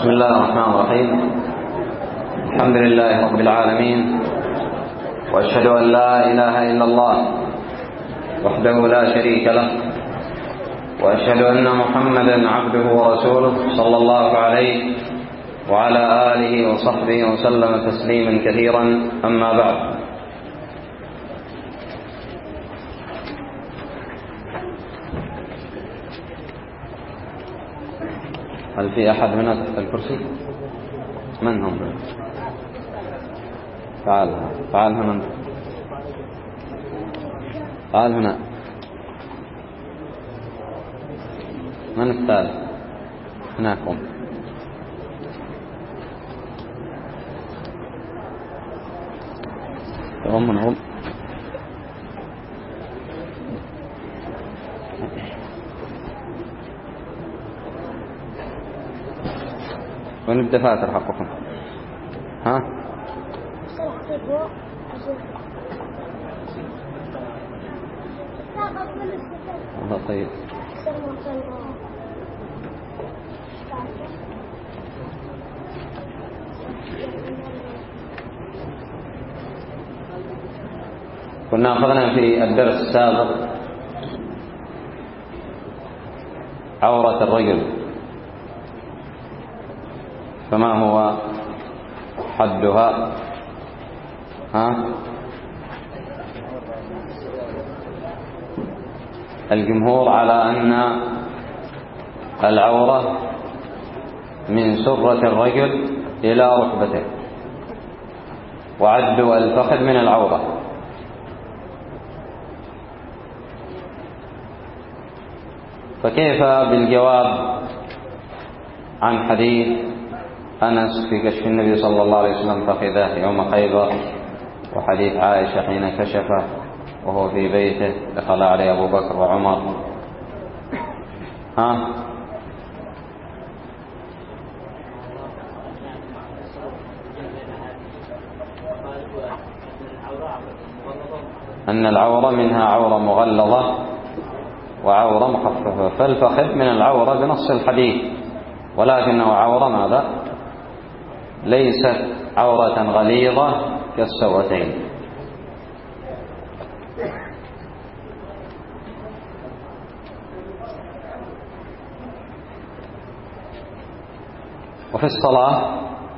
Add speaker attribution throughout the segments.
Speaker 1: بسم الله الرحمن الرحيم. الحمد لله رب العالمين، وأشهد أن لا إله إلا الله وحده لا شريك له، وأشهد أن محمدا عبده ورسوله صلى الله عليه وعلى آله وصحبه وسلم تسليما كثيرا. أما بعد، هل في أحد هنا تحت الكرسي؟ من هم؟ تعال هنا، تعال هنا. من الثالث؟ هناكم. من هم؟ وين الدفاتر حقكم؟ ها؟ والله طيب. كنا أخذنا في الدرس السابق عورة الرجل، فما هو حدها؟ الجمهور على أن العورة من سرة الرجل إلى ركبته، وعدوا الفخذ من العورة. فكيف بالجواب عن حديث أنس في كشف النبي صلى الله عليه وسلم فخذه يوم خيبر، وحديث عائشة حين كشفه وهو في بيته دخل عليه أبو بكر وعمر؟ أن العورة منها عورة مغلظة وعورة مخففة، فالفخذ من العورة بنص الحديث، ولكنه عورة ماذا؟ ليست عورة غليظة كالسوأتين. وفي الصلاة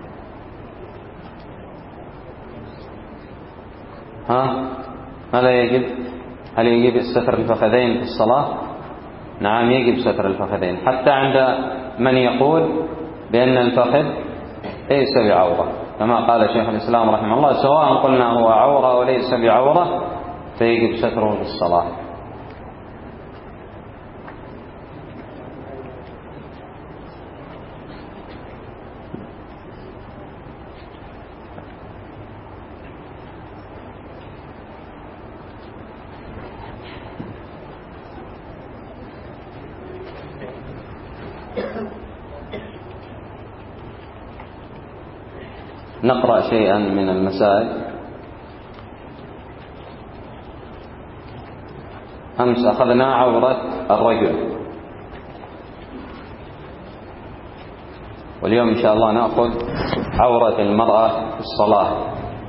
Speaker 1: ماذا يجب؟ هل يجب ستر الفخذين في الصلاة؟ نعم، يجب ستر الفخذين، حتى عند من يقول بأن الفخذ ليس بعورة، كما قال شيخ الإسلام رحمه الله: سواء قلنا هو عورة أو ليس بعورة فيجب ستره في الصلاة. نقرأ شيئا من المسائل. أمس أخذنا عورة الرجل، واليوم إن شاء الله نأخذ عورة المرأة في الصلاة.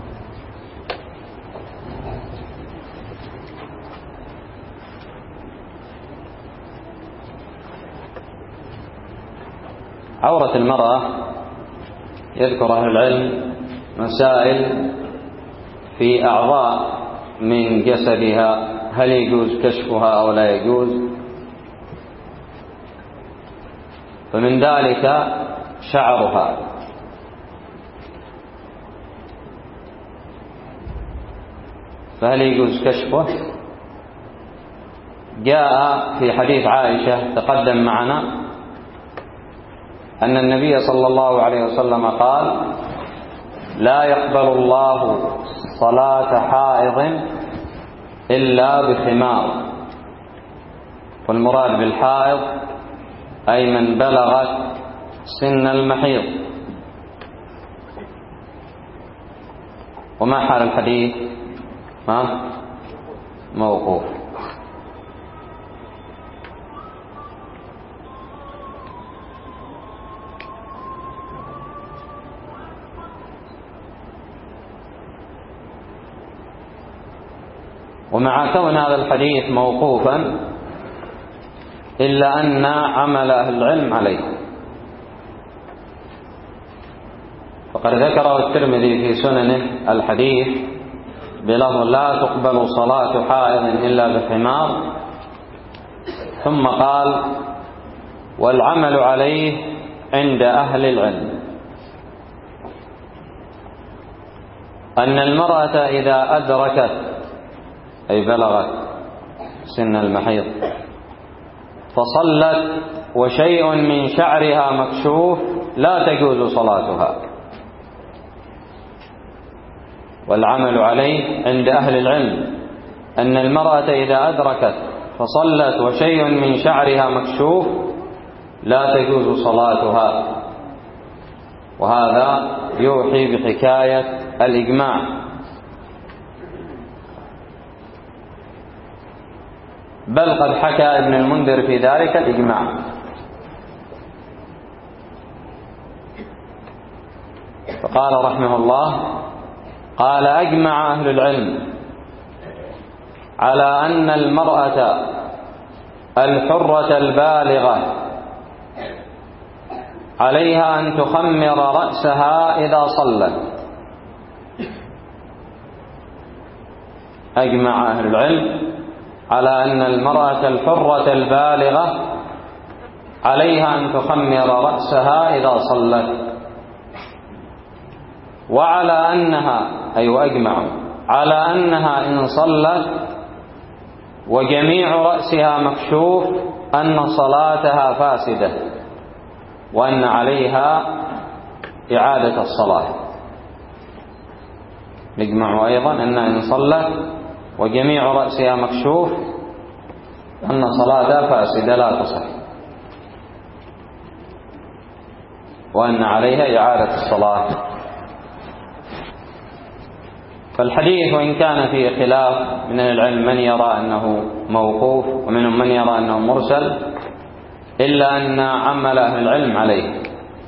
Speaker 1: عورة المرأة يذكر أهل العلم مسائل في أعضاء من جسدها، هل يجوز كشفها أو لا يجوز؟ فمن ذلك شعرها، فهل يجوز كشفه؟ جاء في حديث عائشة تقدم معنا أن النبي صلى الله عليه وسلم قال: لا يقبل الله صلاة حائض إلا بخمار. والمراد بالحائض أي من بلغت سن المحيض. وما حال الحديث؟ موقوف. ومع كون هذا الحديث موقوفا إلا أن عمل أهل العلم عليه، فقد ذكره الترمذي في سننه الحديث بلفظ لا تقبل صلاة حائض إلا بحمار، ثم قال والعمل عليه عند أهل العلم أن المرأة إذا أدركت أي بلغت سن المحيض فصلت وشيء من شعرها مكشوف لا تجوز صلاتها. والعمل عليه عند أهل العلم أن المرأة إذا أدركت فصلت وشيء من شعرها مكشوف لا تجوز صلاتها، وهذا يوحي بحكاية الإجماع. بل قد حكى ابن المنذر في ذلك الإجماع، فقال رحمه الله قال أجمع أهل العلم على أن المرأة الحرة البالغة عليها أن تخمر رأسها إذا صلت. أجمع أهل العلم على أن المرأة الحرة البالغة عليها أن تخمر رأسها إذا صلت، وعلى أنها أجمعوا على أنها إن صلت وجميع رأسها مكشوف أن صلاتها فاسدة، وأن عليها إعادة الصلاة. نجمع أيضا أن إن صلت وجميع رأسها مكشوف أن صلاتها فاسدة لا تصح، وأن عليها إعادة الصلاة. فالحديث وإن كان فيه خلاف من العلم من يرى أنه موقوف ومنهم من يرى أنه مرسل، إلا أن عمل أهل العلم عليه.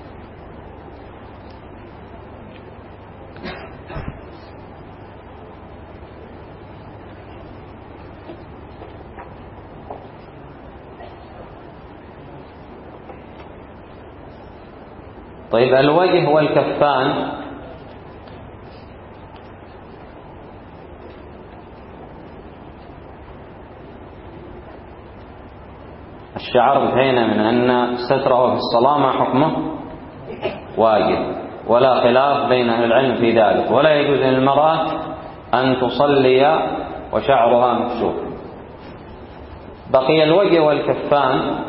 Speaker 1: طيب الوجه والكفان الشعر انتهينا من أن ستره في الصلاة ما حكمه واجب، ولا خلاف بين أهل العلم في ذلك، ولا يجوز للمرأة أن تصلي وشعرها مكشوف. بقي الوجه والكفان.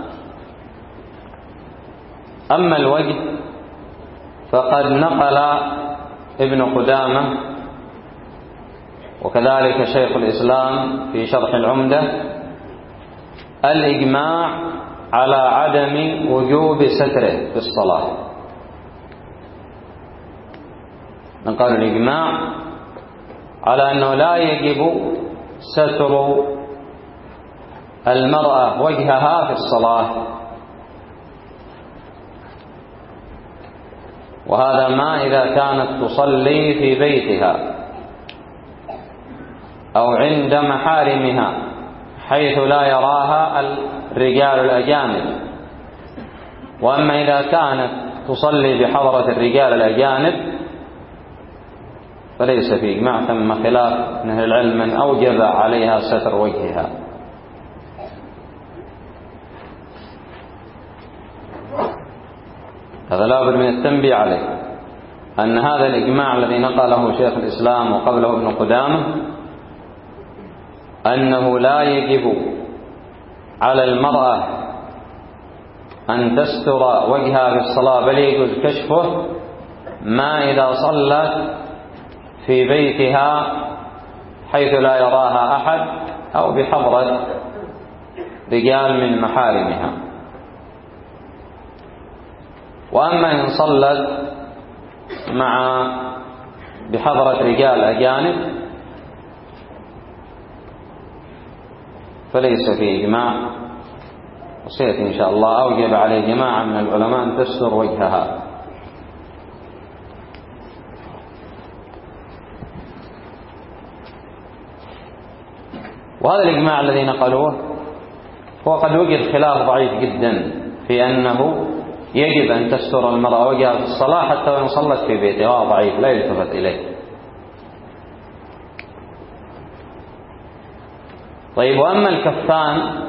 Speaker 1: أما الوجه فقد نقل ابن قدامة وكذلك شيخ الإسلام في شرح العمدة الإجماع على عدم وجوب ستره في الصلاة. نقل الإجماع على أنه لا يجب ستر المرأة وجهها في الصلاة، وهذا ما إذا كانت تصلي في بيتها أو عند محارمها حيث لا يراها الرجال الأجانب. وأما إذا كانت تصلي بحضرة الرجال الأجانب فليس في إجماع، ثم خلاف من أهل العلم من أوجب عليها ستر وجهها. هذا لا بد من التنبيه عليه أن هذا الإجماع الذي نقله شيخ الإسلام وقبله ابن قدامة أنه لا يجب على المرأة أن تستر وجهها في الصلاة، بل يجوز كشفه ما إذا صلت في بيتها حيث لا يراها أحد أو بحضرة رجال من محارمها. وأما إن صلت بحضرة رجال أجانب فليس في إجماع، وسيأتي إن شاء الله أوجب عليه جماعة من العلماء أن تستر وجهها. وهذا الإجماع الذي نقلوه هو قد وجد خلاف ضعيف جدا في أنه يجب أن تستر المرأة وجهها في الصلاة حتى وإن صلت في بيتها، ضعيف لا يلتفت إليه. طيب، وأما الكفان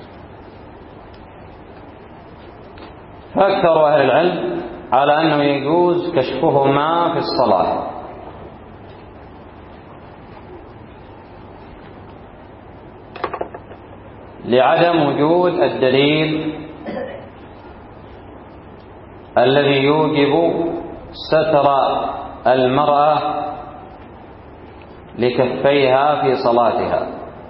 Speaker 1: فأكثر أهل العلم على أنه يجوز كشفهما في الصلاة، لعدم وجود الدليل الذي يوجب ستر المرأة لكفيها في صلاتها.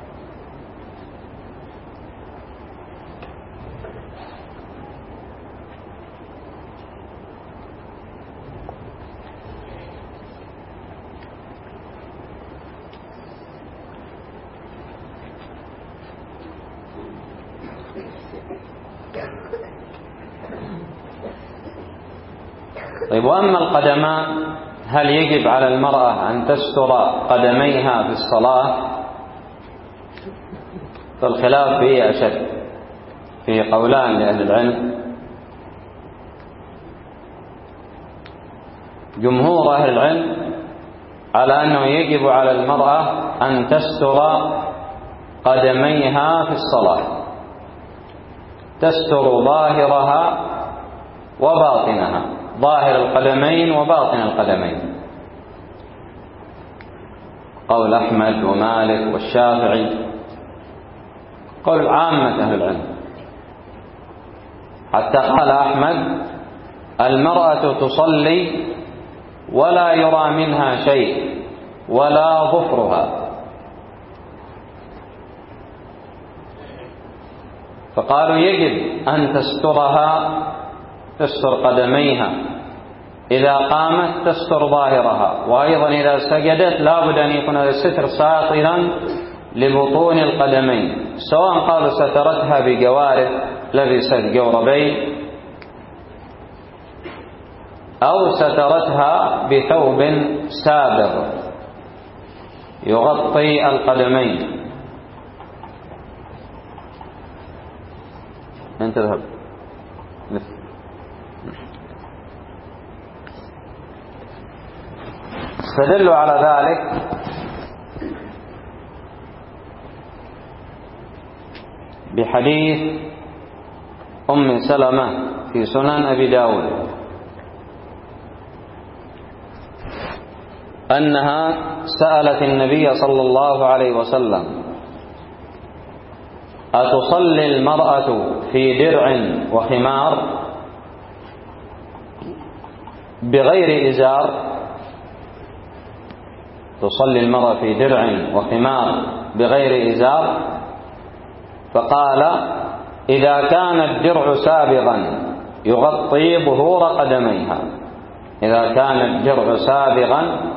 Speaker 1: طيب، وأما القدمان هل يجب على المرأة أن تستر قدميها في الصلاة؟ فالخلاف فيه أشد، في قولان لأهل العلم. جمهور أهل العلم على أنه يجب على المرأة أن تستر قدميها في الصلاة، تستر ظاهرها وباطنها، ظاهر القدمين وباطن القدمين، قول أحمد ومالك والشافعي، قول عامة أهل العلم. حتى قال أحمد: المرأة تصلي ولا يرى منها شيء ولا ظفرها. فقالوا يجب أن تسترها، تستر قدميها، إذا قامت تستر ظاهرها، وأيضا إذا سجدت لا بد أن يكون هذا الستر ساطرا لبطون القدمين، سواء قالوا سترتها بجوارب لبست جوربين أو سترتها بثوب سابغ يغطي القدمين. أنت تذهب استدلوا على ذلك بحديث أم سلمة في سنن أبي داود أنها سألت النبي صلى الله عليه وسلم: أتصلي المرأة في درع وخمار بغير إزار؟ تصلي المرأة في درع وخمار بغير إزار؟ فقال: إذا كان الدرع سابغا يغطي ظهور قدميها، إذا كان الدرع سابغا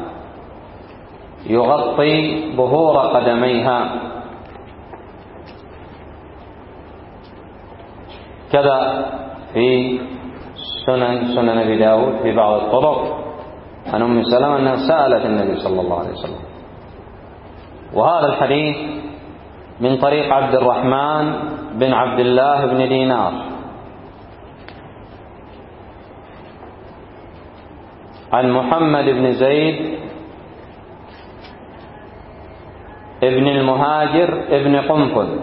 Speaker 1: يغطي ظهور قدميها. كذا في سنن أبي داود في بعض الطرق عن أم سلمة أنها سألت النبي صلى الله عليه وسلم. وهذا الحديث من طريق عبد الرحمن بن عبد الله بن دينار عن محمد بن زيد ابن المهاجر ابن قنفذ،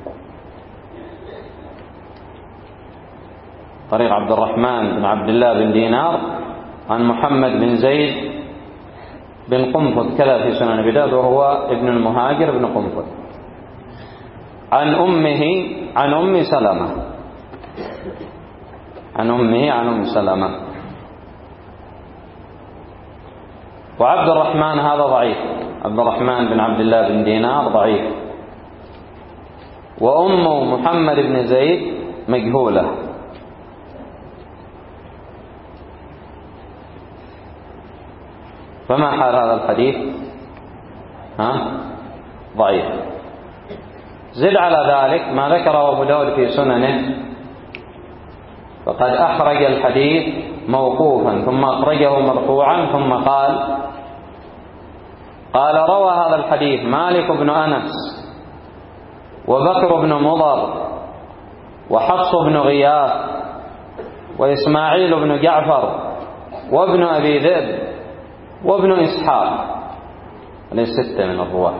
Speaker 1: طريق عبد الرحمن بن عبد الله بن دينار عن محمد بن زيد بن قنفذ كذا في سنن أبي داود، وهو ابن المهاجر بن قنفذ، عن أمه عن أم سلمة، عن أمه عن أم سلمة. وعبد الرحمن هذا ضعيف، عبد الرحمن بن عبد الله بن دينار ضعيف، وأم محمد بن زيد مجهولة. فما حال هذا الحديث؟ ضعيف. زد على ذلك ما ذكره أبو داود في سننه، فقد أخرج الحديث موقوفا ثم أخرجه مرفوعا ثم قال روى هذا الحديث مالك بن أنس وبكر بن مضر وحفص بن غياث وإسماعيل بن جعفر وابن أبي ذئب وابن إسحاق. هذه 6 من الرواة،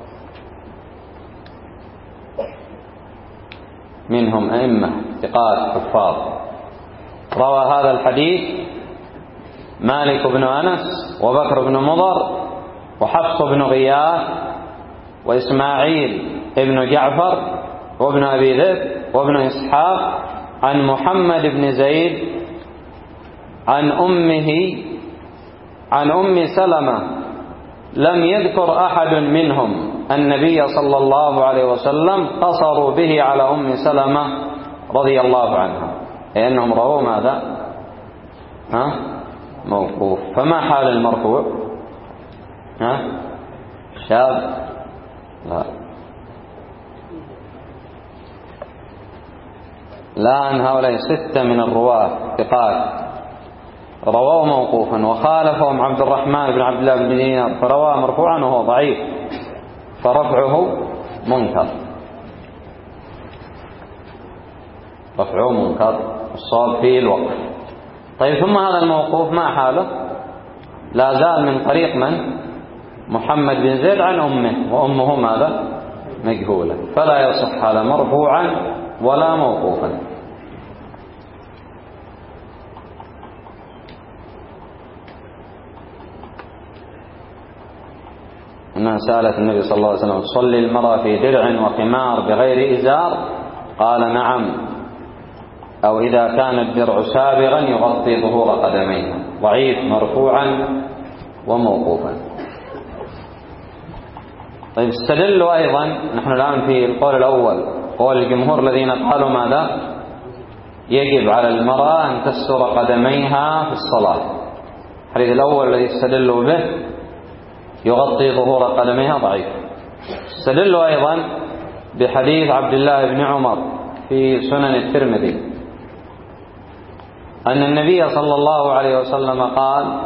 Speaker 1: منهم أئمة ثقات حفاظ. روى هذا الحديث مالك بن أنس وبكر بن مضر وحفص بن غياث وإسماعيل بن جعفر وابن أبي ذئب وابن إسحاق عن محمد بن زيد عن أم سلمة. لم يذكر أحد منهم النبي صلى الله عليه وسلم، قصروا به على أم سلمة رضي الله عنها، لأنهم رووا ماذا؟ موقوف. فما حال المرفوع؟ شاذ؟ لا، أن هؤلاء 6 من الرواة ثقات رواه موقوفا، وخالفهم عبد الرحمن بن عبد الله بن دينار فرواه مرفوعا وهو ضعيف، فرفعه منكر. رفعه منكر، الصواب فيه الوقف. طيب، ثم هذا الموقوف ما حاله؟ لا زال من طريق من؟ محمد بن زيد عن أمه، وأمه ماذا؟ مجهولة، فلا يصح هذا مرفوعا ولا موقوفا. أنها سألت النبي صلى الله عليه وسلم: تصلي المرأة في درع وخمار بغير إزار؟ قال: نعم، أو إذا كان الدرع سابغا يغطي ظهور قدميها. ضعيف مرفوعا وموقوفا. طيب، استدلوا أيضا، نحن الآن في القول الأول، قول الجمهور الذين قالوا ماذا؟ يجب على المرأة أن تستر قدميها في الصلاة. الحديث الأول الذي استدلوا به يغطي ظهور قدميها ضعيف. استدلوا أيضا بحديث عبد الله بن عمر في سنن الترمذي أن النبي صلى الله عليه وسلم قال: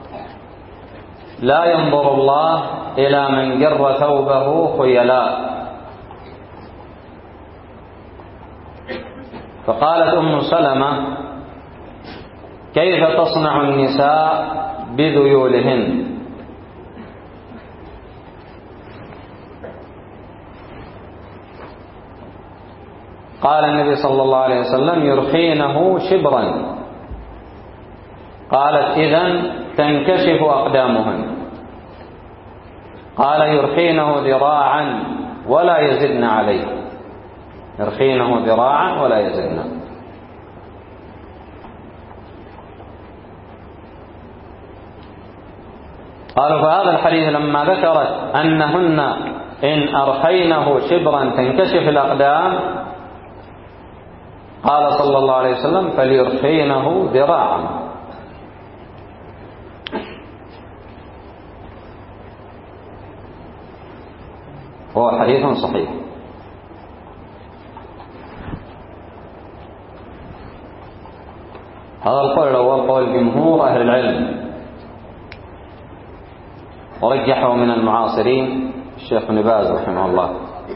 Speaker 1: لا ينظر الله إلى من جر ثوبه خيلاء. فقالت أم سلمة: كيف تصنع النساء بذيولهن؟ قال النبي صلى الله عليه وسلم: يرخينه شبرا. قالت: إذن تنكشف أقدامهن. قال: يرخينه ذراعا ولا يزدن عليه. يرخينه ذراعا ولا يزدن. قالوا: فهذا الحديث لما ذكرت أنهن إن أرخينه شبرا تنكشف الأقدام، قال صلى الله عليه وسلم: فليرخينه ذراعا. هو حديث صحيح. هذا القول الأول قول جمهور أهل العلم، ورجحه من المعاصرين الشيخ ابن باز رحمه الله.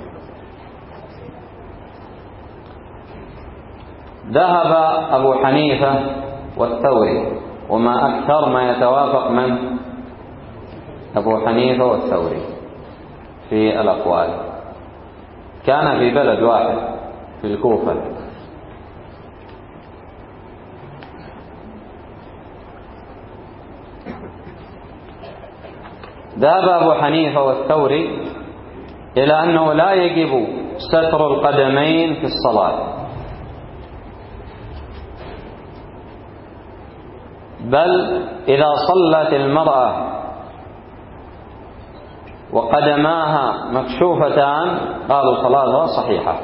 Speaker 1: ذهب أبو حنيفة والثوري، وما أكثر ما يتوافق من أبو حنيفة والثوري في الأقوال. كان في بلد واحد في الكوفة. ذهب أبو حنيفة والثوري إلى أنه لا يجب ستر القدمين في الصلاة، بل إذا صلت المرأة وقدماها مكشوفتان قالوا صلاتها صحيحة.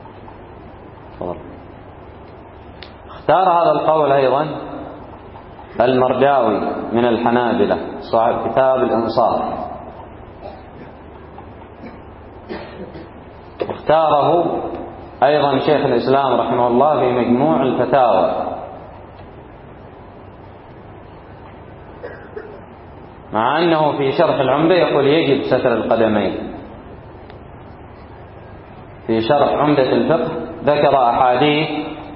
Speaker 1: اختار هذا القول أيضا المرداوي من الحنابلة صاحب كتاب الإنصاف، اختاره أيضا شيخ الإسلام رحمه الله في مجموع الفتاوى، مع أنه في شرح العمدة يقول يجب ستر القدمين. في شرح عمدة الفقه ذكر أحاديث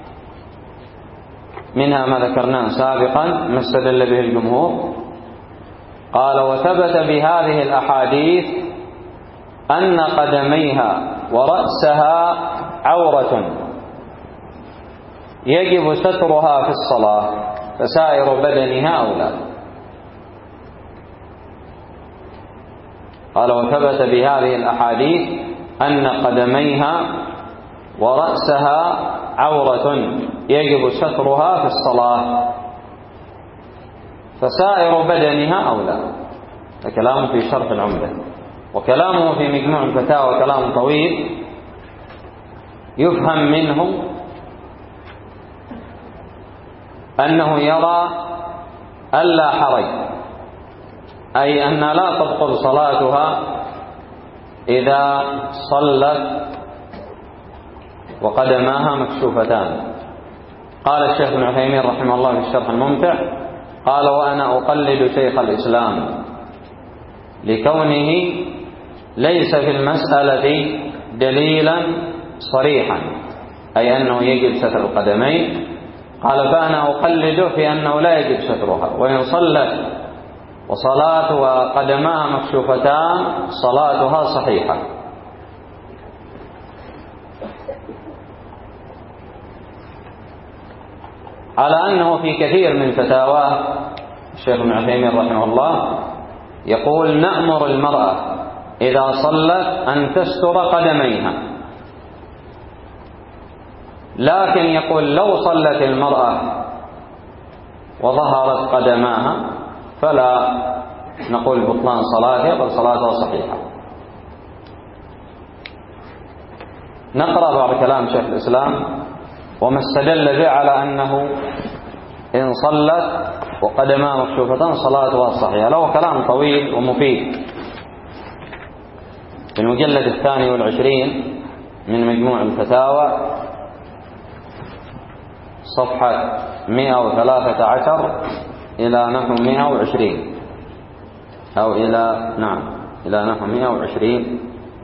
Speaker 1: منها ما ذكرناه سابقا ما استدل به الجمهور، قال: وثبت بهذه الأحاديث أن قدميها ورأسها عورة يجب سترها في الصلاة، فسائر بدنها أولى. قال: وثبت بهذه الأحاديث أن قدميها ورأسها عورة يجب سترها في الصلاة، فسائر بدنها أولى. كلامه في شرح العمدة، وكلامه في مجموع الفتاوى كلام طويل يفهم منه أنه يرى ألا حرج، أي أن لا تبطل صلاتها إذا صلت وقدماها مكشوفتان. قال الشيخ ابن عثيمين رحمه الله في الشرح الممتع: قال: وأنا أقلد شيخ الإسلام لكونه ليس في المسألة دليلا صريحا، أي أنه يجب ستر القدمين. قال: فأنا أقلده في أنه لا يجب سترها، وإن صلت وصلاتها قدماها مكشوفتان صلاتها صحيحة. على أنه في كثير من فتاواه الشيخ ابن عثيمين رحمه الله يقول: نأمر المرأة إذا صلت أن تستر قدميها، لكن يقول لو صلت المرأة وظهرت قدماها فلا نقول بطلان صلاتها، بل صلاتها صحيحة. نقرأ بعض كلام شيخ الإسلام وما استدل به على أنه إن صلت وقدماها مكشوفتان صلاتها صحيحة. له كلام طويل ومفيد في المجلد 22 من مجموع الفتاوى صفحة 113 إلى نحو 120 أو إلى نحو 120.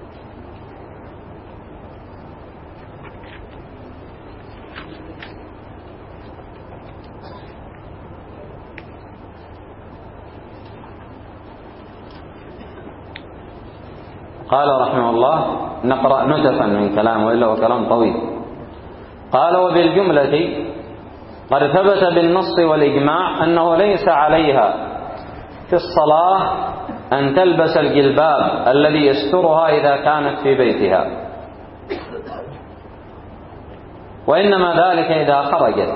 Speaker 1: قال رحمه الله: نقرأ نتفا من كلامه وإلا هو كلام طويل. قال: وبالجملة قد ثبت بالنص والإجماع أنه ليس عليها في الصلاة أن تلبس الجلباب الذي يسترها إذا كانت في بيتها، وإنما ذلك إذا خرجت،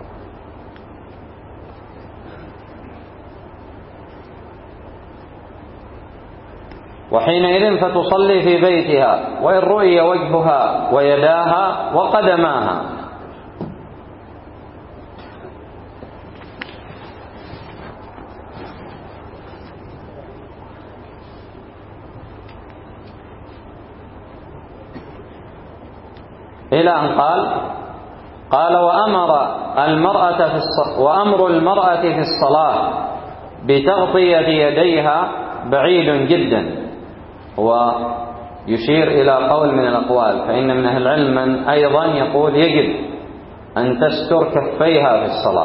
Speaker 1: وحينئذ فتصلي في بيتها وإن رؤي وجهها ويداها وقدماها. إلى أن قال: وأمر المرأة في الصلاة بتغطية يديها بعيد جدا. ويشير إلى قول من الأقوال، فإن من أهل العلم من أيضا يقول يجب أن تستر كفيها في الصلاة،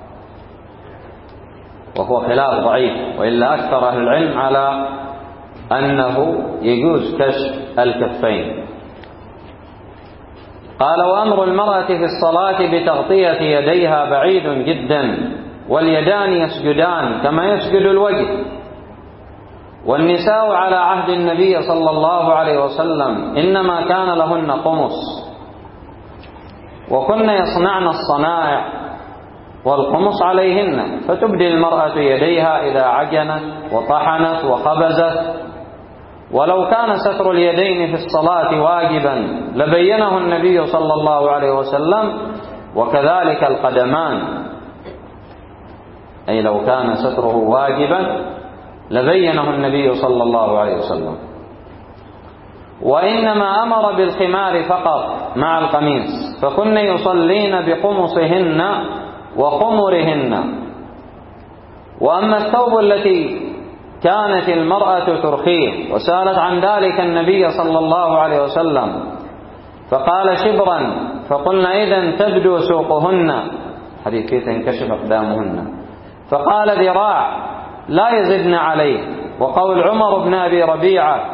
Speaker 1: وهو خلاف ضعيف، وإلا أكثر أهل العلم على أنه يجوز كشف الكفين. قال: وأمر المرأة في الصلاة بتغطية يديها بعيد جدا، واليدان يسجدان كما يسجد الوجه. والنساء على عهد النبي صلى الله عليه وسلم إنما كان لهن قمص، وكن يصنعن الصنائع والقمص عليهن، فتبدي المرأة يديها إذا عجنت وطحنت وخبزت. ولو كان ستر اليدين في الصلاة واجبا لبينه النبي صلى الله عليه وسلم، وكذلك القدمان، أي لو كان ستره واجبا لبينه النبي صلى الله عليه وسلم، وإنما أمر بالخمار فقط مع القميص، فكن يصلين بقمصهن وخمرهن. وأما الثوب التي كانت المرأة ترخيه وسألت عن ذلك النبي صلى الله عليه وسلم فقال شبرا، فقلنا إذن تبدو سوقهن، حديث كيف تنكشف أقدامهن، فقال ذراع لا يزدن عليه. وقول عمر بن أبي ربيعة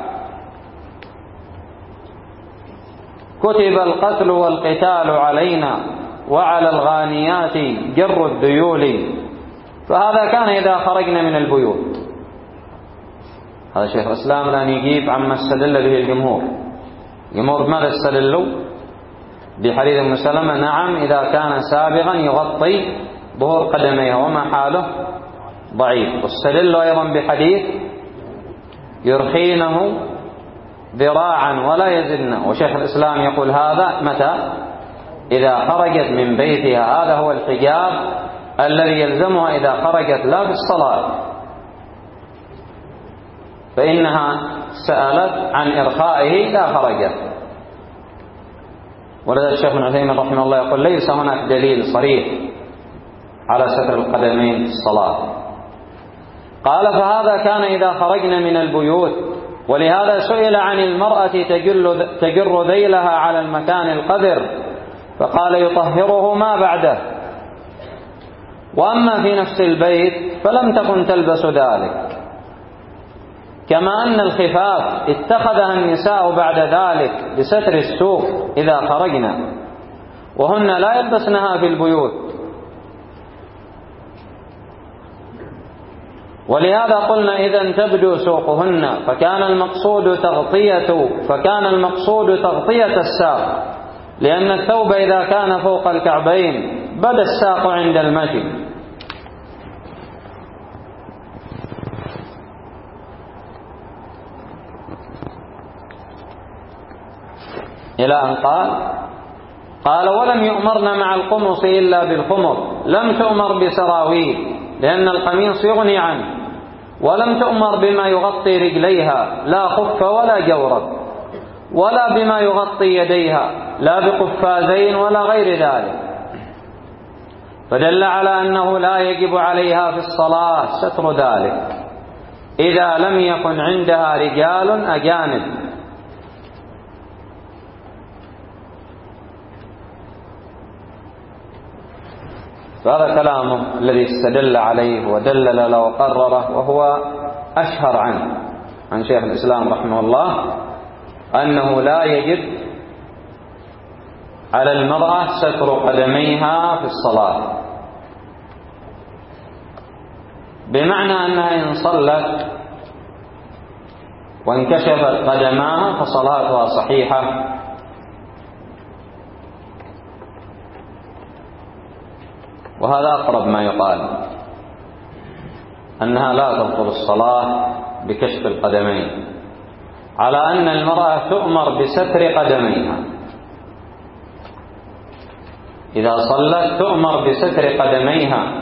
Speaker 1: كتب القتل والقتال علينا وعلى الغانيات جر الذيول، فهذا كان إذا خرجنا من البيوت. هذا شيخ الإسلام الآن يجيب عما استدل به الجمهور. الجمهور ماذا استدلوا؟ بحديث ام سلمة نعم إذا كان سابغا يغطي ظهور قدميها وما حاله ضعيف. واستدلوا أيضا بحديث يرخينه ذراعا ولا يزدن. وشيخ الإسلام يقول هذا متى؟ إذا خرجت من بيتها، هذا هو الحجاب الذي يلزمها إذا خرجت لا في الصلاة، فإنها سألت عن إرخائه إذا خرجت. ولذلك الشيخ ابن عثيمين رحمه الله يقول ليس هناك دليل صريح على ستر القدمين في الصلاة. قال فهذا كان إذا خرجنا من البيوت، ولهذا سئل عن المرأة تجر ذيلها على المكان القذر فقال يطهره ما بعده. وأما في نفس البيت فلم تكن تلبس ذلك، كما أن الخفاف اتخذها النساء بعد ذلك لستر السوق إذا خرجنا، وهن لا يلبسنها في البيوت. ولهذا قلنا إذن تبدو سوقهن، فكان المقصود تغطية الساق، لأن الثوب إذا كان فوق الكعبين بدا الساق عند المشي. إلى أن قال ولم يؤمرن مع القمص إلا بالخمر، لم تؤمر بسراويل لأن القميص يغني عنه، ولم تؤمر بما يغطي رجليها لا خف ولا جورب، ولا بما يغطي يديها لا بقفازين ولا غير ذلك، فدل على أنه لا يجب عليها في الصلاة ستر ذلك إذا لم يكن عندها رجال أجانب. فهذا كلامه الذي استدل عليه ودلل له وقرره، وهو أشهر عن شيخ الإسلام رحمه الله أنه لا يجب على المرأة ستر قدميها في الصلاة، بمعنى أنها إن صلت وانكشفت قدماها فصلاتها صحيحة، وهذا أقرب ما يقال أنها لا تبطل الصلاة بكشف القدمين، على أن المرأة تؤمر بستر قدميها. إذا صلت تؤمر بستر قدميها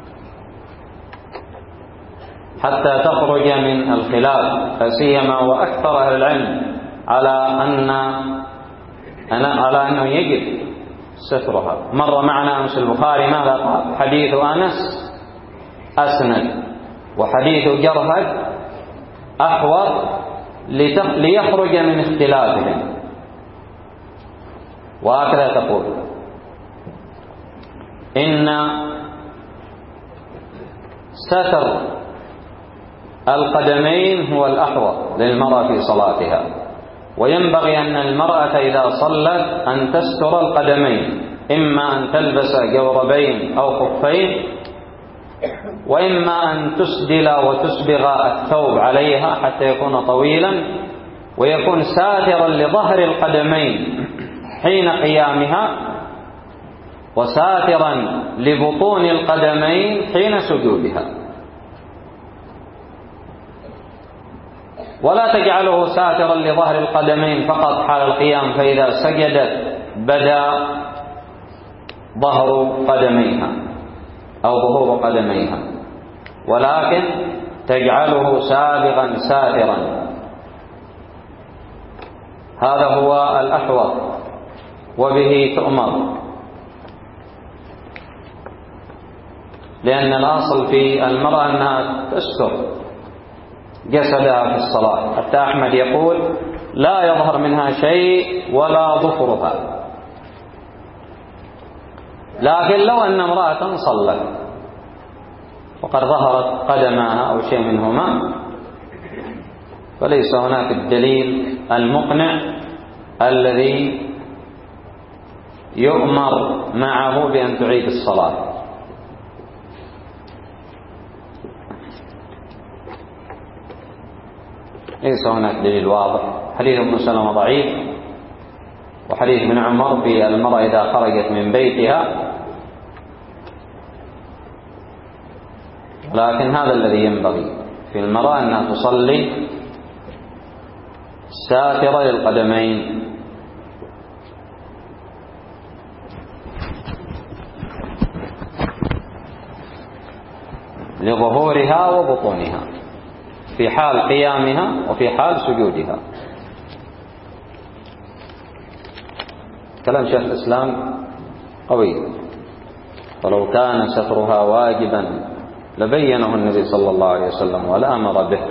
Speaker 1: حتى تخرج من الخلاف، فسيما وأكثر أهل العلم على أنه يجب سترها. مر معنا أمس البخاري ماذا قال؟ حديث أنس أسند، وحديث جرهد أحوط ليخرج من اختلافهم. وهكذا تقول إن ستر القدمين هو الأحوط للمرأة في صلاتها، وينبغي أن المرأة إذا صلت أن تستر القدمين، إما أن تلبس جوربين أو خفين، وإما أن تسدل وتسبغ الثوب عليها حتى يكون طويلا ويكون ساترا لظهر القدمين حين قيامها، وساترا لبطون القدمين حين سجودها، ولا تجعله ساترا لظهر القدمين فقط حال القيام، فإذا سجدت بدا ظهر قدميها أو ظهور قدميها. ولكن تجعله سابغا ساترا. هذا هو الأحوط وبه تؤمر، لأن الأصل في المرأة أنها تستر جسدها في الصلاة، حتى أحمد يقول لا يظهر منها شيء ولا ظفرها. لكن لو أن امرأة صلت وقد ظهرت قدمها أو شيء منهما فليس هناك الدليل المقنع الذي يؤمر معه بأن تعيد الصلاة. ليس هناك دليل واضح. حديث ابن سلمة ضعيف، وحديث ابن عمر في المرأة إذا خرجت من بيتها، لكن هذا الذي ينبغي في المرأة أنها تصلي ساترة للقدمين. لظهورها وبطونها في حال قيامها وفي حال سجودها. كلام شيخ الإسلام قوي، ولو كان سترها واجبا لبينه النبي صلى الله عليه وسلم ولا أمر به.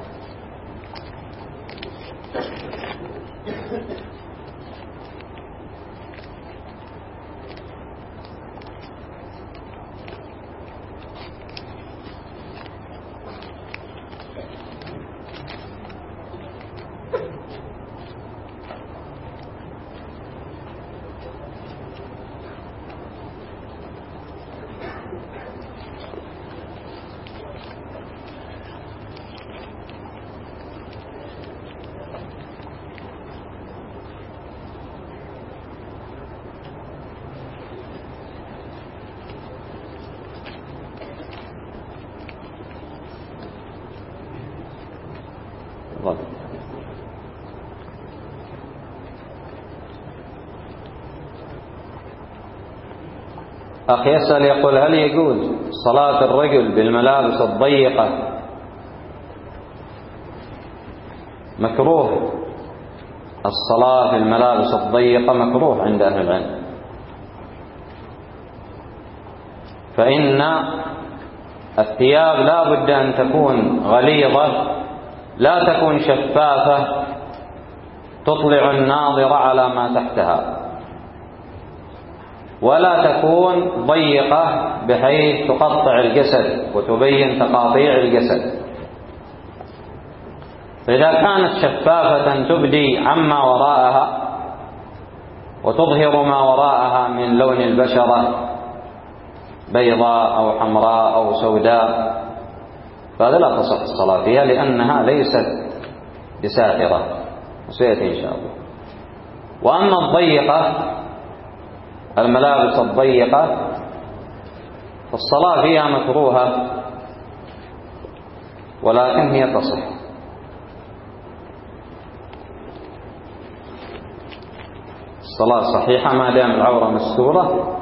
Speaker 1: أخ يسأل يقول: هل يجوز صلاة الرجل بالملابس الضيقة؟ مكروه. الصلاة في الملابس الضيقة مكروه عند أهل العلم، فإن الثياب لا بد أن تكون غليظة، لا تكون شفافة تطلع الناظر على ما تحتها، ولا تكون ضيقة بحيث تقطع الجسد وتبين تقاطيع الجسد. فإذا كانت شفافة تبدي عما وراءها وتظهر ما وراءها من لون البشرة بيضاء أو حمراء أو سوداء، فهذا لا تصح الصلاة فيها، لأنها ليست بساترة، وسيأتي إن شاء الله. وأما الضيقة، الملابس الضيقة، فالصلاة فيها مكروهة، ولكن هي تصح. الصلاة صحيحة ما دام العورة مستورة،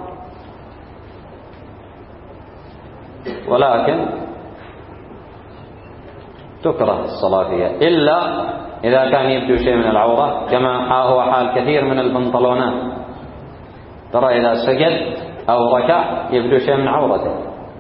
Speaker 1: ولكن تكره الصلاة فيها إلا إذا كان يبدو شيء من العورة، كما هو حال كثير من البنطلونات. ترى إذا سجد أو ركع يبدو شيء من عورته،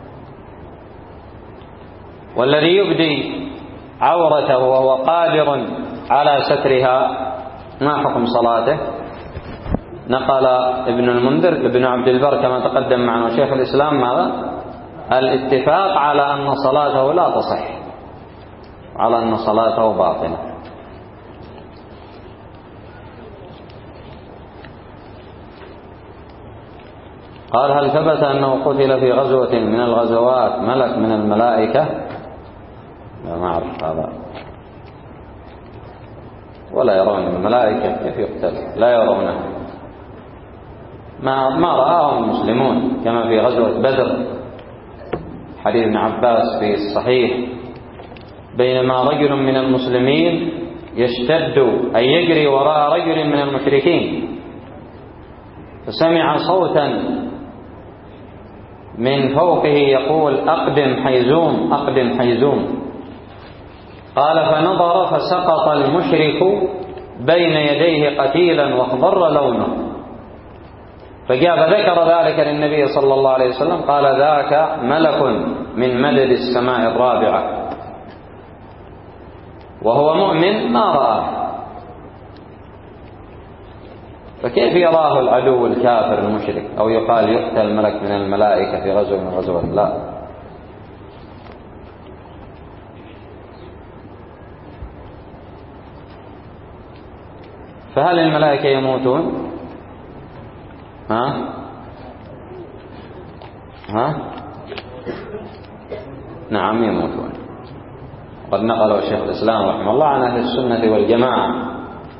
Speaker 1: والذي يبدي عورته وهو قادر على سترها ما حكم صلاته؟ نقل ابن المنذر ابن عبد البر كما تقدم معنا شيخ الإسلام ماذا؟ الاتفاق على أن صلاته لا تصح، على أن صلاته باطلة. قال: هل ثبت أنه قتل في غزوة من الغزوات ملك من الملائكة؟ لا، ما أعرف هذا، ولا يرون الملائكة كيف يقتل، لا يرونه، ما رآه المسلمون، كما في غزوة بدر حديث ابن عباس في الصحيح: بينما رجل من المسلمين يشتد أن يجري وراء رجل من المشركين، فسمع صوتا من فوقه يقول أقدم حيزوم أقدم حيزوم. قال فنظر فسقط المشرك بين يديه قتيلا واخضر لونه، فجاء فذكر ذلك للنبي صلى الله عليه وسلم قال ذاك ملك من مدد السماء الرابعة، وهو مؤمن ما رآه، فكيف يراه العدو الكافر المشرك؟ أو يقال يقتل ملك من الملائكة في غزوة من الغزوات؟ لا. فهل الملائكة يموتون؟ نعم يموتون. قد نقله شيخ الإسلام رحمه الله عن أهل السنة والجماعة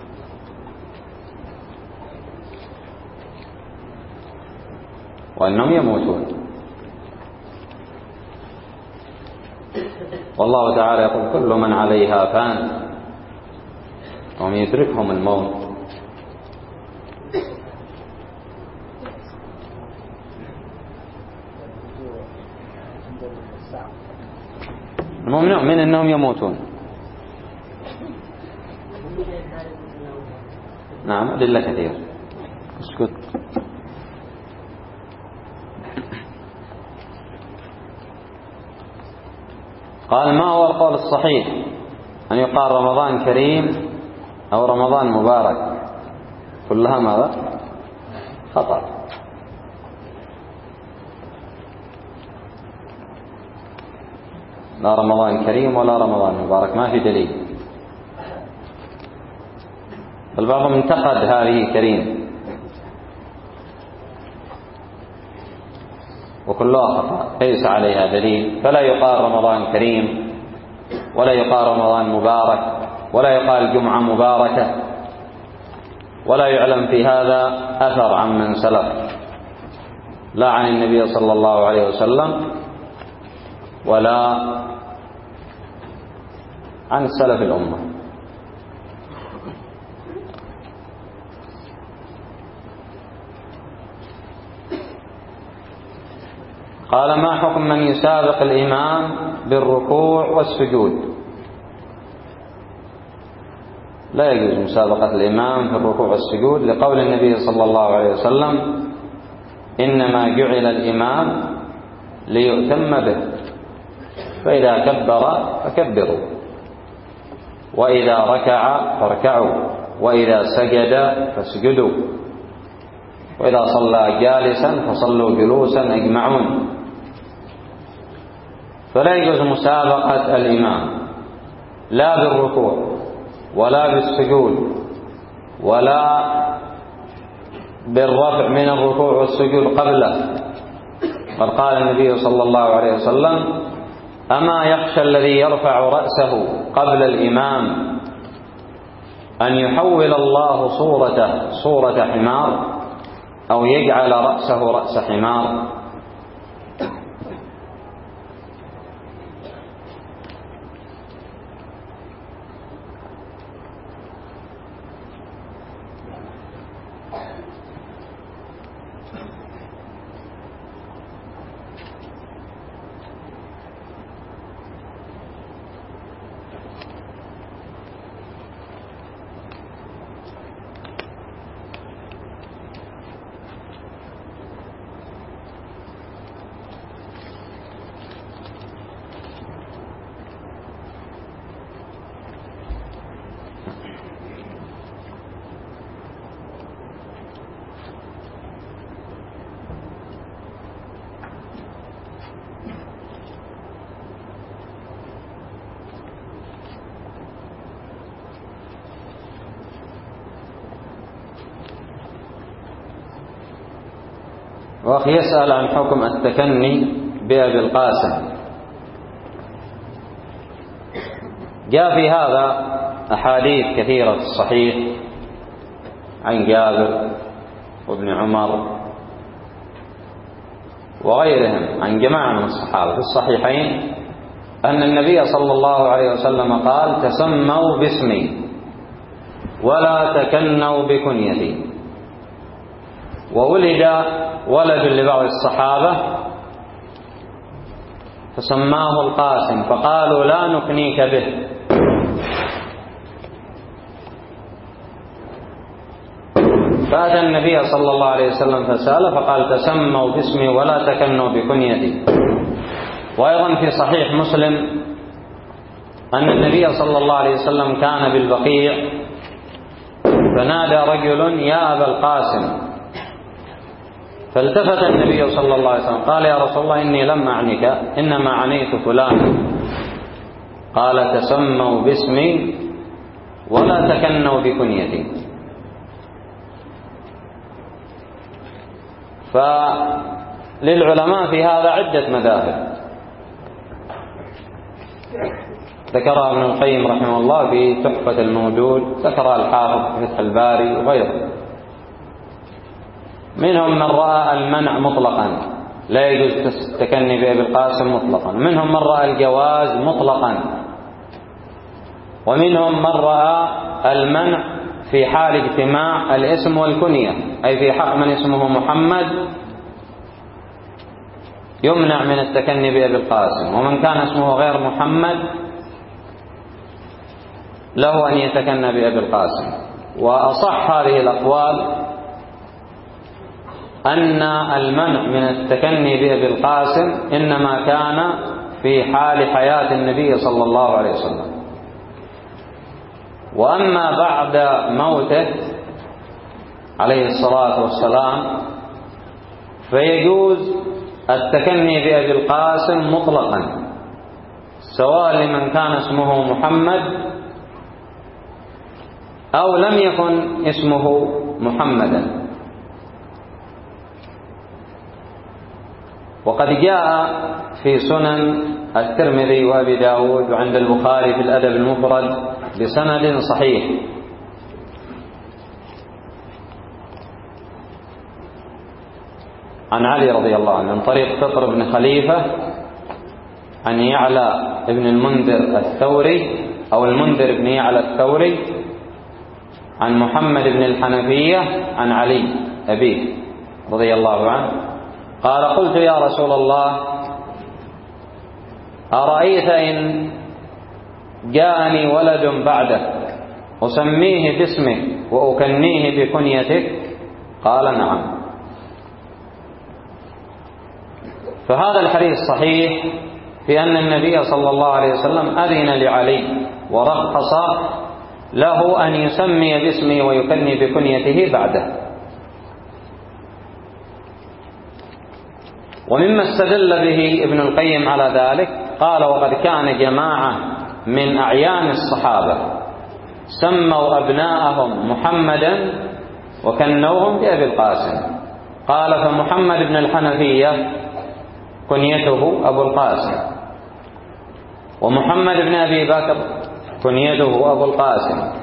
Speaker 1: وأنهم يموتون. والله تعالى يقول كل من عليها فان وهم يدركهم الموت. المهم نؤمن أنهم يموتون. نعم أدلة كثير. اسكت. قال ما هو القول الصحيح أن يقال رمضان كريم أو رمضان مبارك؟ كلها ماذا؟ خطأ. لا رمضان كريم ولا رمضان مبارك، ما في دليل. بل بعضهم انتقد هذه كريم وكلها خطأ ليس عليها دليل، فلا يقال رمضان كريم ولا يقال رمضان مبارك ولا يقال جمعة مباركة، ولا يعلم في هذا أثر عن من سلف، لا عن النبي صلى الله عليه وسلم ولا عن سلف الأمة. قال ما حكم من يسابق الإمام بالركوع والسجود؟ لا يجوز مسابقة الإمام في الركوع والسجود لقول النبي صلى الله عليه وسلم إنما جعل الإمام ليؤتم به، فإذا كبر فكبروا، وإذا ركع فاركعوا، وإذا سجد فاسجدوا، وإذا صلى جالسا فصلوا جلوسا أجمعون. فلا يجوز مسابقة الإمام لا بالركوع ولا بالسجود ولا بالرفع من الركوع والسجود قبله. قد قال النبي صلى الله عليه وسلم أما يخشى الذي يرفع رأسه قبل الإمام أن يحول الله صورته صورة حمار أو يجعل رأسه رأس حمار. وأخي يسأل عن حكم التكني بأبي القاسم. جاء في هذا أحاديث كثيرة في الصحيح عن جابر وابن عمر وغيرهم عن جماعة من الصحابة في الصحيحين أن النبي صلى الله عليه وسلم قال تسموا باسمي ولا تكنوا بكنيتي. وولد ولد لبعض الصحابة فسماه القاسم، فقالوا لا نكنيك به. فأتى النبي صلى الله عليه وسلم فسأل فقال تسموا باسمي ولا تكنوا بكنيتي. وأيضا في صحيح مسلم أن النبي صلى الله عليه وسلم كان بالبقيع فنادى رجل يا أبا القاسم، فالتفت النبي صلى الله عليه وسلم قال يا رسول الله إني لم أعنك إنما عنيت فلان. قال تسموا باسمي ولا تكنوا بكنيتي. فللعلماء في هذا عدة مذاهب ذكرها ابن القيم رحمه الله في تحفة الموجود، ذكرها الحافظ في فتح الباري وغيره. منهم من رأى المنع مطلقا لا يجوز التكني بأبي القاسم مطلقا، منهم من رأى الجواز مطلقا، ومنهم من رأى المنع في حال اجتماع الاسم والكنية، أي في حق من اسمه محمد يمنع من التكني بأبي القاسم، ومن كان اسمه غير محمد له أن يتكنى بأبي القاسم. وأصح هذه الأقوال أن المنع من التكني بأبي القاسم إنما كان في حال حياة النبي صلى الله عليه وسلم، وأما بعد موته عليه الصلاة والسلام فيجوز التكني بأبي القاسم مطلقا، سواء لمن كان اسمه محمد أو لم يكن اسمه محمدا. وقد جاء في سنن الترمذي وأبي داود وعند البخاري في الأدب المفرد بسند صحيح عن علي رضي الله عنه من طريق فطر بن خليفة عن يعلى بن المنذر الثوري أو المنذر بن يعلى الثوري عن محمد بن الحنفية عن علي أبيه رضي الله عنه قال قلت يا رسول الله أرأيت إن جاءني ولد بعدك أسميه باسمك وأكنيه بكنيتك؟ قال نعم. فهذا الحديث صحيح في أن النبي صلى الله عليه وسلم أذن لعلي ورخص له أن يسمي باسمه ويكني بكنيته بعده. ومما استدل به ابن القيم على ذلك قال وقد كان جماعة من أعيان الصحابة سموا أبناءهم محمدا وكنوهم بأبي القاسم. قال فمحمد بن الحنفية كنيته أبو القاسم، ومحمد بن أبي بكر كنيته أبو القاسم،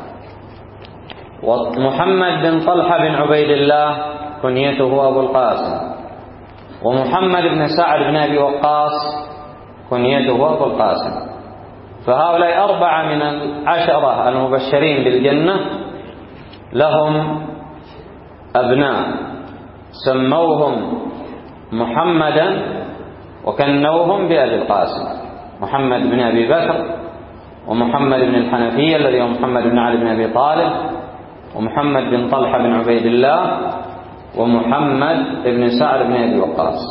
Speaker 1: ومحمد بن طلحة بن عبيد الله كنيته أبو القاسم، ومحمد بن سعد بن أبي وقاص كنيته أبو القاسم. فهؤلاء 4 من 10 المبشرين بالجنة لهم أبناء سموهم محمدا وكنوهم بأبي القاسم، محمد بن أبي بكر ومحمد بن الحنفية الذي هو محمد بن علي بن أبي طالب، ومحمد بن طلحة بن عبيد الله، ومحمد بن سعد بن أبي وقاص.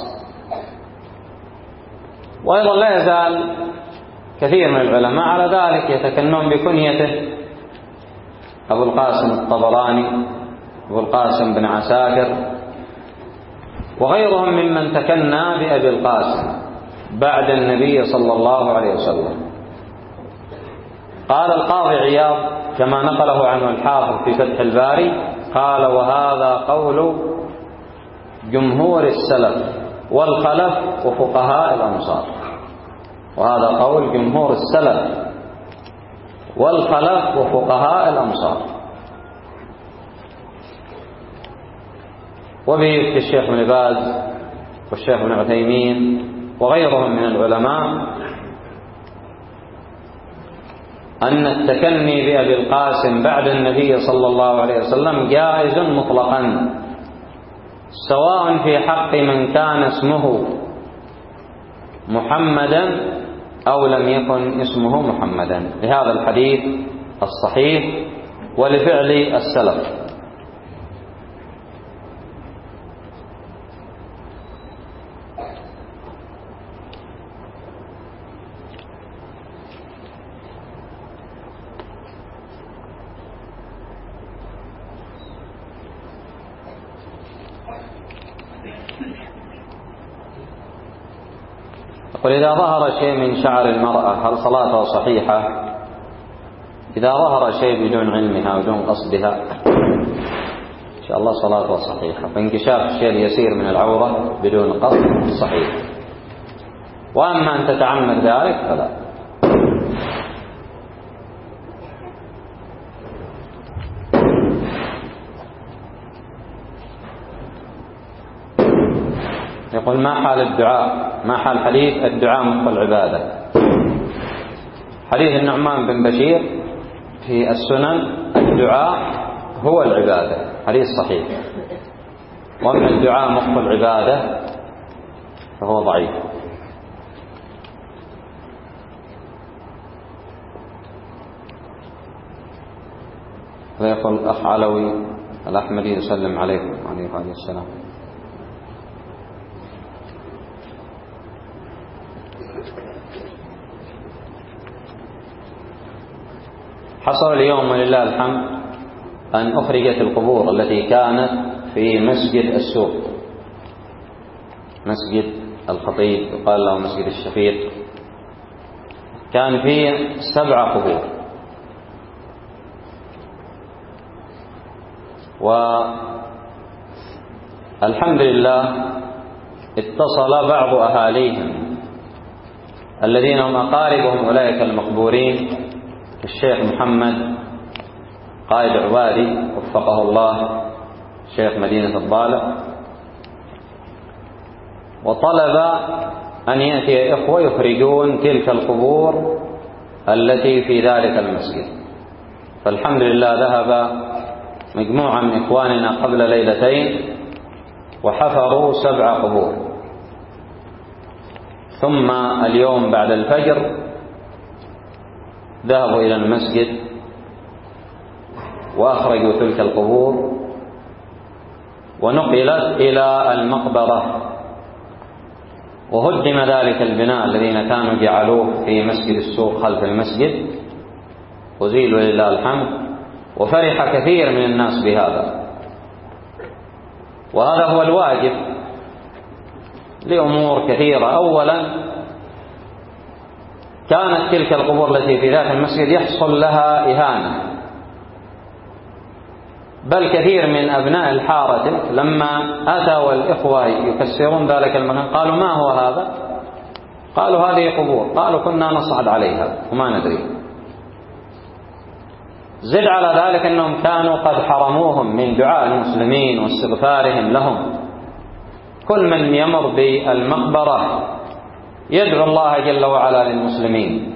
Speaker 1: وأيضا لا يزال كثير من العلماء على ذلك يتكنون بكنيته أبو القاسم الطبراني، أبو القاسم بن عساكر، وغيرهم ممن تكنى بأبي القاسم بعد النبي صلى الله عليه وسلم. قال القاضي عياض كما نقله عنه الحافظ في فتح الباري قال وهذا قول جمهور السلف والخلف وفقهاء الأمصار. وهذا قول جمهور السلف والخلف وفقهاء الأمصار. وبه يفتي الشيخ بن باز والشيخ بن عثيمين وغيرهم من العلماء أن التكني بأبي القاسم بعد النبي صلى الله عليه وسلم جائز مطلقا، سواء في حق من كان اسمه محمدا أو لم يكن اسمه محمدا، لهذا الحديث الصحيح ولفعل السلف. وإذا ظهر شيء من شعر المرأة هل صلاتها صحيحة؟ إذا ظهر شيء بدون علمها وبدون قصدها إن شاء الله صلاتها صحيحة، فانكشاف الشيء اليسير من العورة بدون قصد صحيح، وأما أن تتعمد ذلك فلا. يقول ما حال الدعاء، ما حال حديث الدعاء مخ العبادة؟ حديث النعمان بن بشير في السنن الدعاء هو العبادة، حديث صحيح، وأما الدعاء مخ العبادة فهو ضعيف. ويقول الأخ علوي الأحمدي يسلم عليكم عليه السلام. حصل اليوم ولله الحمد أن أخرجت القبور التي كانت في مسجد السوق، مسجد الخطيب يقال له مسجد الشفيق، كان فيه 7 قبور، والحمد لله اتصل بعض أهاليهم الذين هم أقاربهم أولئك المقبورين الشيخ محمد قائد عبادي وفقه الله شيخ مدينة الضالع، وطلب أن يأتي إخوة يخرجون تلك القبور التي في ذلك المسجد. فالحمد لله ذهب مجموعة من إخواننا قبل ليلتين وحفروا 7 قبور، ثم اليوم بعد الفجر ذهبوا إلى المسجد وأخرجوا تلك القبور ونقلت إلى المقبرة، وهدم ذلك البناء الذين كانوا جعلوه في مسجد السوق خلف المسجد وزيلوا لله الحمد، وفرح كثير من الناس بهذا. وهذا هو الواجب لأمور كثيرة. أولا كانت تلك القبور التي في ذاك المسجد يحصل لها إهانة، بل كثير من أبناء الحارة لما أتوا الإخوة يكسرون ذلك المكان قالوا ما هو هذا؟ قالوا هذه قبور، قالوا كنا نصعد عليها وما ندري. زد على ذلك أنهم كانوا قد حرموهم من دعاء المسلمين واستغفارهم لهم. كل من يمر بالمقبرة يدعو الله جل وعلا للمسلمين.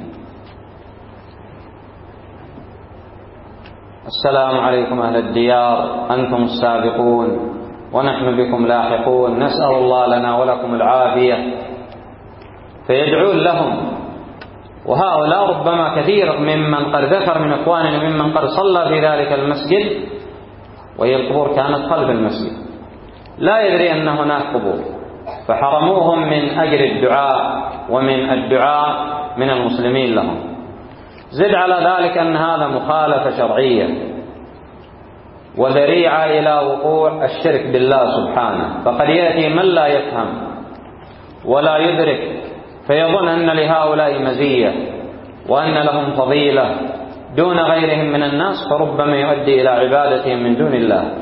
Speaker 1: السلام عليكم أهل الديار، أنتم السابقون ونحن بكم لاحقون، نسأل الله لنا ولكم العافية، فيدعون لهم. وهؤلاء ربما كثير ممن قد ذكر من إخواننا ممن قد صلى في ذلك المسجد وهي القبور كانت خلف المسجد، لا يدري أن هناك قبور، فحرموهم من أجل الدعاء ومن الدعاء من المسلمين لهم. زد على ذلك أن هذا مخالفة شرعية وذريعة إلى وقوع الشرك بالله سبحانه. فقد يأتي من لا يفهم ولا يدرك فيظن أن لهؤلاء مزية وأن لهم فضيلة دون غيرهم من الناس، فربما يؤدي إلى عبادتهم من دون الله.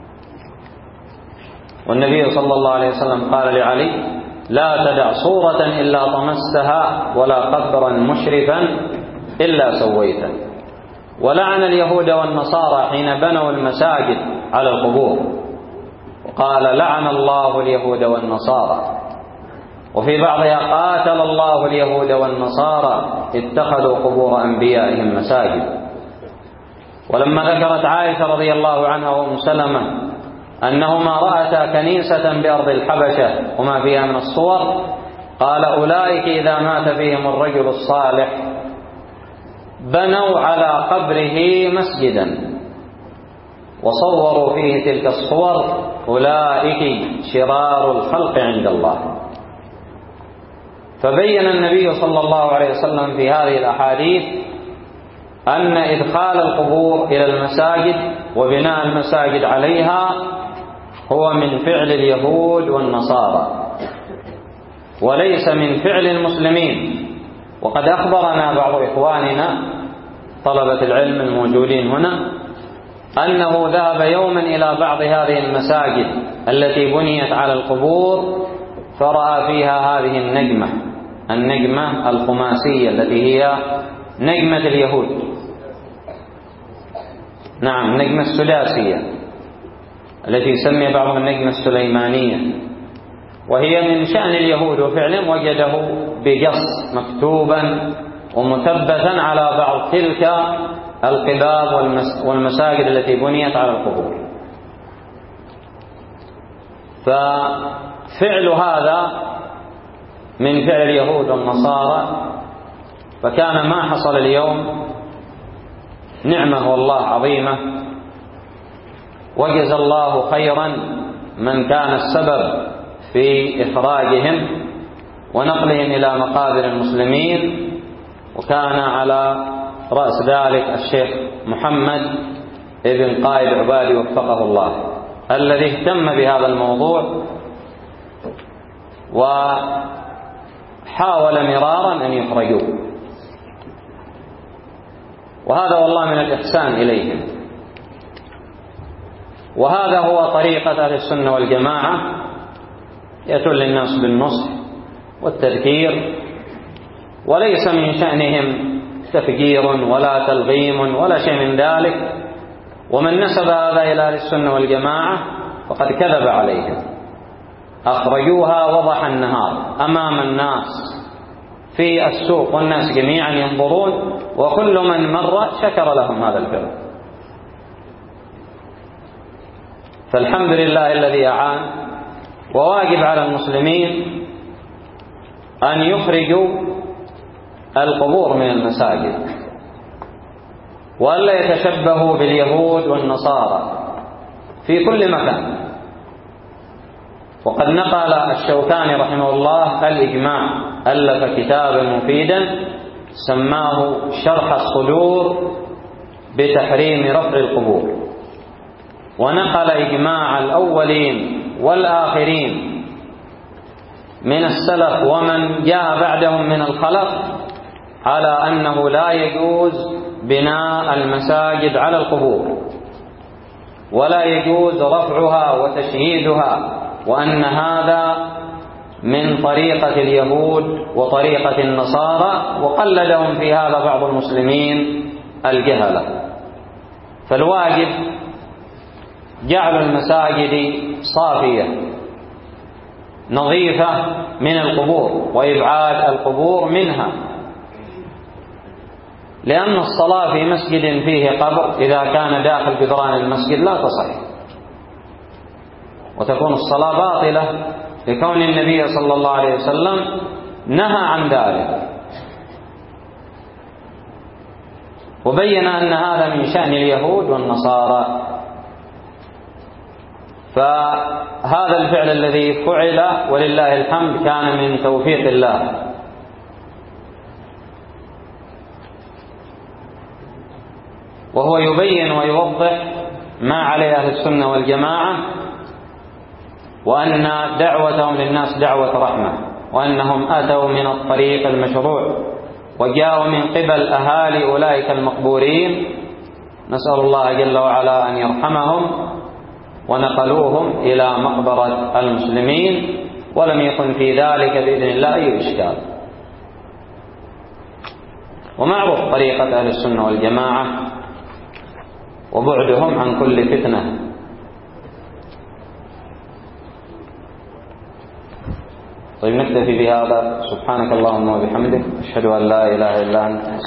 Speaker 1: والنبي صلى الله عليه وسلم قال لعلي: لا تدع صورة إلا طمستها ولا قبرا مشرفا إلا سويته. ولعن اليهود والنصارى حين بنوا المساجد على القبور، وقال: لعن الله اليهود والنصارى. وفي بعضها: قاتل الله اليهود والنصارى اتخذوا قبور أنبيائهم مساجد. ولما ذكرت عائشة رضي الله عنها وأم سلمة أنهما رأتا كنيسة بأرض الحبشة وما فيها من الصور، قال: أولئك إذا مات فيهم الرجل الصالح بنوا على قبره مسجدا وصوروا فيه تلك الصور، أولئك شرار الخلق عند الله. فبين النبي صلى الله عليه وسلم في هذه الأحاديث أن إدخال القبور إلى المساجد وبناء المساجد عليها هو من فعل اليهود والنصارى وليس من فعل المسلمين. وقد أخبرنا بعض إخواننا طلبة العلم الموجودين هنا أنه ذهب يوما إلى بعض هذه المساجد التي بنيت على القبور فرأى فيها هذه النجمة الخماسية التي هي نجمة اليهود، نعم، النجمة السداسية التي يسمي بعضهم النجمة السليمانية، وهي من شأن اليهود، وفعلا وجده بقص مكتوبا ومثبتا على بعض تلك القباب والمساجد التي بنيت على القبور. ففعل هذا من فعل اليهود والنصارى، فكان ما حصل اليوم نعمة والله عظيمة، وجزى الله خيرا من كان السبب في إخراجهم ونقلهم إلى مقابر المسلمين، وكان على رأس ذلك الشيخ محمد ابن قائد عبادي وفقه الله، الذي اهتم بهذا الموضوع وحاول مرارا أن يخرجوه، وهذا والله من الإحسان إليهم. وهذا هو طريقة أهل السنة والجماعة، يأتون للناس بالنصح والتذكير، وليس من شأنهم تفجير ولا تلغيم ولا شيء من ذلك. ومن نسب هذا إلى أهل السنة والجماعة فقد كذب عليهم. أخرجوها وضح النهار أمام الناس في السوق والناس جميعا ينظرون، وكل من مر شكر لهم هذا الفعل. فالحمد لله الذي أعان. وواجب على المسلمين أن يخرجوا القبور من المساجد، وألا يتشبهوا باليهود والنصارى في كل مكان. وقد نقل الشوكاني رحمه الله الإجماع، ألف كتابا مفيدا سماه شرح الصدور بتحريم رفع القبور، ونقل إجماع الأولين والآخرين من السلف ومن جاء بعدهم من الخلف على أنه لا يجوز بناء المساجد على القبور، ولا يجوز رفعها وتشييدها، وأن هذا من طريقة اليهود وطريقة النصارى، وقلدهم في هذا بعض المسلمين الجهلة. فالواجب جعل المساجد صافية نظيفة من القبور، وإبعاد القبور منها، لأن الصلاة في مسجد فيه قبر إذا كان داخل جدران المسجد لا تصح، وتكون الصلاة باطلة، لكون النبي صلى الله عليه وسلم نهى عن ذلك، وبين أن هذا من شأن اليهود والنصارى. فهذا الفعل الذي فعل ولله الحمد كان من توفيق الله. وهو يبين ويوضح ما عليه أهل السنة والجماعة، وأن دعوتهم للناس دعوة رحمة، وأنهم أتوا من الطريق المشروع وجاءوا من قبل أهالي أولئك المقبورين، نسأل الله جل وعلا أن يرحمهم، ونقلوهم إلى مقبرة المسلمين، ولم يكن في ذلك بإذن الله أي إشكال. ومعروف طريقة أهل السنة والجماعة وبعدهم عن كل فتنة. طيب، نكتفي بهذا. سبحانك اللهم وبحمدك، أشهد أن لا إله إلا أنت.